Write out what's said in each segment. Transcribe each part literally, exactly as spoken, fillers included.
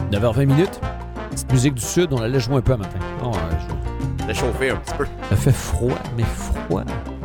neuf heures vingt minutes. Petite musique du Sud, on allait jouer un peu un matin. Oh, ouais, je... chauffer un petit peu. Ça fait froid, mais froid.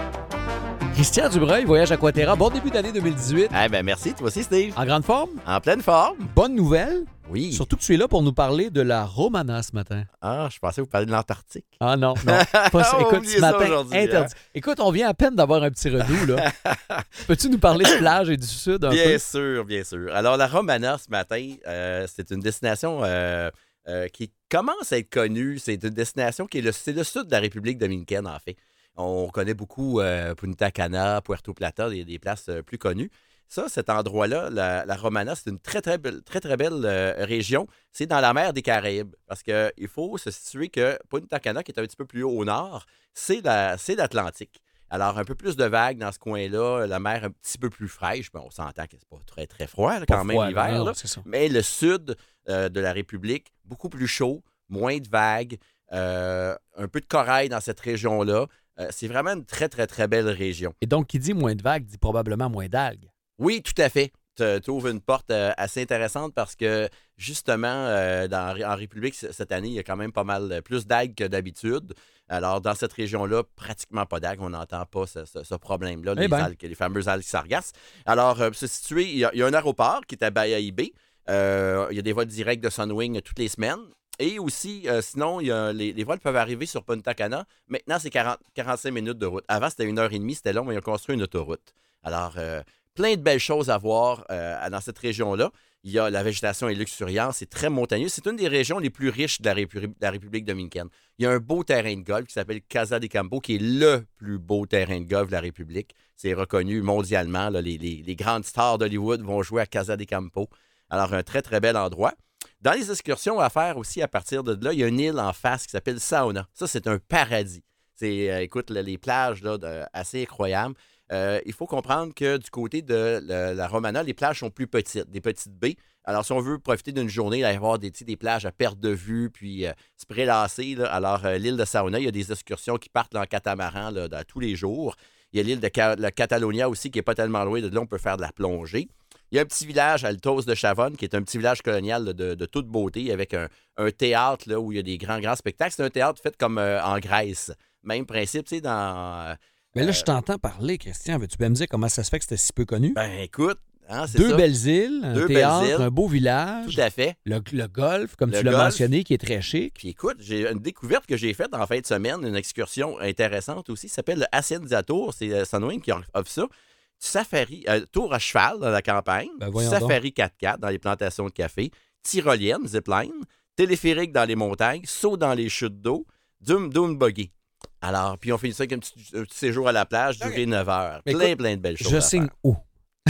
Christian Dubreuil, Voyage Aquaterra. Bon début d'année deux mille dix-huit. Eh ben merci, toi aussi, Steve. En grande forme? En pleine forme. Bonne nouvelle. Oui. Surtout que tu es là pour nous parler de la Romana ce matin. Ah, je pensais vous parler de l'Antarctique. Ah non, non. Pas ça. Écoute, ce matin, interdit. Hein? Écoute, on vient à peine d'avoir un petit redoux, là. Peux-tu nous parler de plage et du Sud un bien peu? Bien sûr, bien sûr. Alors, la Romana, ce matin, euh, c'est une destination euh, euh, qui commence à être connue. C'est une destination qui est le, c'est le sud de la République dominicaine, en fait. On connaît beaucoup euh, Punta Cana, Puerto Plata, des, des places euh, plus connues. Ça, cet endroit-là, la, la Romana, c'est une très, très belle, très, très belle euh, région. C'est dans la mer des Caraïbes. Parce qu'il faut se situer que Punta Cana, qui est un petit peu plus haut au nord, c'est, la, c'est l'Atlantique. Alors, un peu plus de vagues dans ce coin-là, la mer un petit peu plus fraîche. Bon, on s'entend que c'est pas très, très froid là, quand pas même froid, l'hiver. Non, là. C'est ça. Mais le sud euh, de la République, beaucoup plus chaud, moins de vagues, euh, un peu de corail dans cette région-là. Euh, c'est vraiment une très, très, très belle région. Et donc, qui dit moins de vagues, dit probablement moins d'algues. Oui, tout à fait. Tu ouvres une porte euh, assez intéressante parce que, justement, euh, dans, en République, cette année, il y a quand même pas mal plus d'algues que d'habitude. Alors, dans cette région-là, pratiquement pas d'algues. On n'entend pas ce, ce, ce problème-là, eh les, ben. algues, les fameuses algues sargasses. Alors, euh, c'est situé, il y, a, il y a un aéroport qui est à Bayahibe. Euh, il y a des vols directs de Sunwing toutes les semaines. Et aussi, euh, sinon, il y a, les, les vols peuvent arriver sur Punta Cana. Maintenant, c'est quarante, quarante-cinq minutes de route. Avant, c'était une heure et demie, c'était long, mais ils ont construit une autoroute. Alors, euh, plein de belles choses à voir euh, dans cette région-là. Il y a la végétation est luxuriante, c'est très montagneux. C'est une des régions les plus riches de la, Répu- de la République dominicaine. Il y a un beau terrain de golf qui s'appelle Casa de Campo, qui est le plus beau terrain de golf de la République. C'est reconnu mondialement. Là, les, les, les grandes stars d'Hollywood vont jouer à Casa de Campo. Alors, un très, très bel endroit. Dans les excursions à faire aussi, à partir de là, il y a une île en face qui s'appelle Saona. Ça, c'est un paradis. C'est, euh, écoute, là, les plages là, de, assez incroyables. Euh, il faut comprendre que du côté de la, la Romana, les plages sont plus petites, des petites baies. Alors, si on veut profiter d'une journée, il va y avoir des, des plages à perte de vue, puis euh, se prélasser. Là. Alors, euh, l'île de Saona, il y a des excursions qui partent en catamaran là, dans, tous les jours. Il y a l'île de Ca- la Catalonia aussi, qui n'est pas tellement loin. De là, on peut faire de la plongée. Il y a un petit village, Altos de Chavonne, qui est un petit village colonial là, de, de toute beauté, avec un, un théâtre là, où il y a des grands, grands spectacles. C'est un théâtre fait comme euh, en Grèce. Même principe, tu sais, dans... Euh, Mais là, je t'entends parler, Christian. Veux-tu bien me dire comment ça se fait que c'était si peu connu? Ben, écoute, hein, c'est Deux ça. belles îles, un Deux théâtre, belles îles. un beau village. Tout à fait. Le, le golf, comme Le tu l'as golf. mentionné, qui est très chic. Puis écoute, j'ai une découverte que j'ai faite en fin de semaine, une excursion intéressante aussi, ça s'appelle le Hacienda Tour. C'est euh, Sunwing qui offre ça. Safari, euh, tour à cheval dans la campagne, Ben, voyons safari quatre-quatre dans les plantations de café, tyrolienne, zipline, téléphérique dans les montagnes, saut dans les chutes d'eau, dune, dune buggy. Alors, puis on finit ça avec un petit, un petit séjour à la plage, duré neuf heures. Mais plein, écoute, plein de belles choses Je à signe faire. où?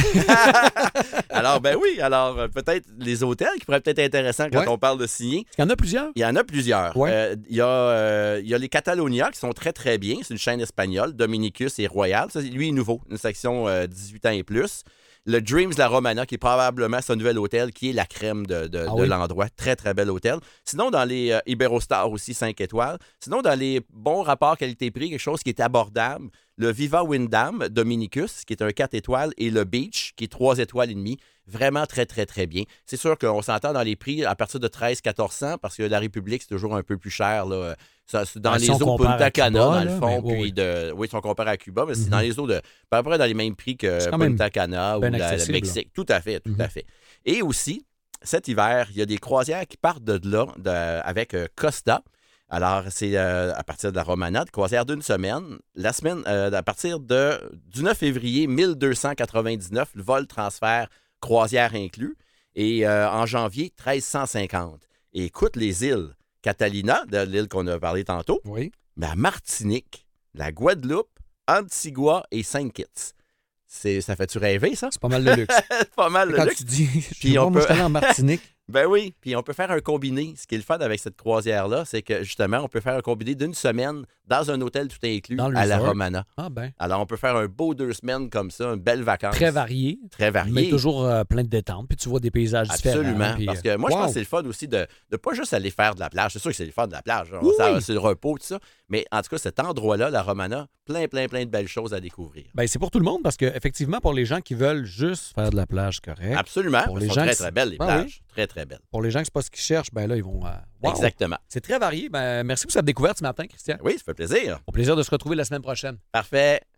Alors, ben oui, alors euh, peut-être les hôtels qui pourraient peut-être être intéressants quand Ouais. on parle de signer. Il y en a plusieurs? Il y en a plusieurs. Ouais. Euh, il, y a, euh, il y a les Catalonia qui sont très, très bien. C'est une chaîne espagnole, Dominicus et Royal. Ça, lui, est nouveau, une section euh, dix-huit ans et plus. Le Dreams La Romana, qui est probablement son nouvel hôtel, qui est la crème de, de, Ah de oui. l'endroit. Très, très bel hôtel. Sinon, dans les euh, Iberostar aussi, cinq étoiles. Sinon, dans les bons rapports qualité-prix, quelque chose qui est abordable, le Viva Windham Dominicus, qui est un quatre étoiles, et le Beach, qui est trois étoiles et demie. Vraiment très, très, très bien. C'est sûr qu'on s'entend dans les prix à partir de treize à quatorze cents parce que la République, c'est toujours un peu plus cher. Là. Ça, c'est dans Ben, les si on eaux compare Punta à Cuba, Cana, dans là, le fond. mais oui, puis oui. de, oui, si on compare à Cuba, mais c'est Mhm. dans les eaux de. À peu près dans les mêmes prix que C'est quand même Punta Cana ou bien la- le accessible, Mexique. Tout à fait, tout Mhm. à fait. Et aussi, cet hiver, il y a des croisières qui partent de là de- avec euh, Costa. Alors, c'est euh, à partir de la Romana, de croisière d'une semaine. La semaine, euh, à partir de, du neuf février, mille deux cent quatre-vingt-dix-neuf, le vol, transfert, croisière inclus. Et euh, en janvier, treize cent cinquante. Et écoute les îles. Catalina, de l'île qu'on a parlé tantôt, Oui. la Martinique, la Guadeloupe, Antigua et Saint-Kitts. C'est, ça fait-tu rêver, ça? C'est pas mal de luxe. C'est pas mal le Quand luxe. tu dis, je Puis sais pas, on moi, peut- je suis allé en Martinique. Ben oui, puis on peut faire un combiné. Ce qui est le fun avec cette croisière-là, c'est que justement, on peut faire un combiné d'une semaine dans un hôtel tout inclus Dans le à la resort. Romana. Ah ben, Alors, on peut faire un beau deux semaines comme ça, une belle vacance. très varié, Très varié. mais toujours euh, plein de détente. Puis tu vois des paysages différents. Absolument. puis, Parce euh, que moi, je wow. pense que c'est le fun aussi de ne pas juste aller faire de la plage. C'est sûr que c'est le fun de la plage. hein. Oui, Ça, oui. c'est le repos, tout ça. Mais en tout cas, cet endroit-là, la Romana, plein, plein, plein de belles choses à découvrir. Ben, c'est pour tout le monde parce que effectivement, pour les gens qui veulent juste faire de la plage, correct. Absolument. Pour Elles les sont gens très, qui- très belles, les Ah plages. oui. Très, très belle. Pour les gens qui ne savent pas ce qu'ils cherchent, ben là, ils vont... euh, wow. Exactement. C'est très varié. Ben, merci pour cette découverte ce matin, Christian. Oui, ça fait plaisir. Au plaisir de se retrouver la semaine prochaine. Parfait.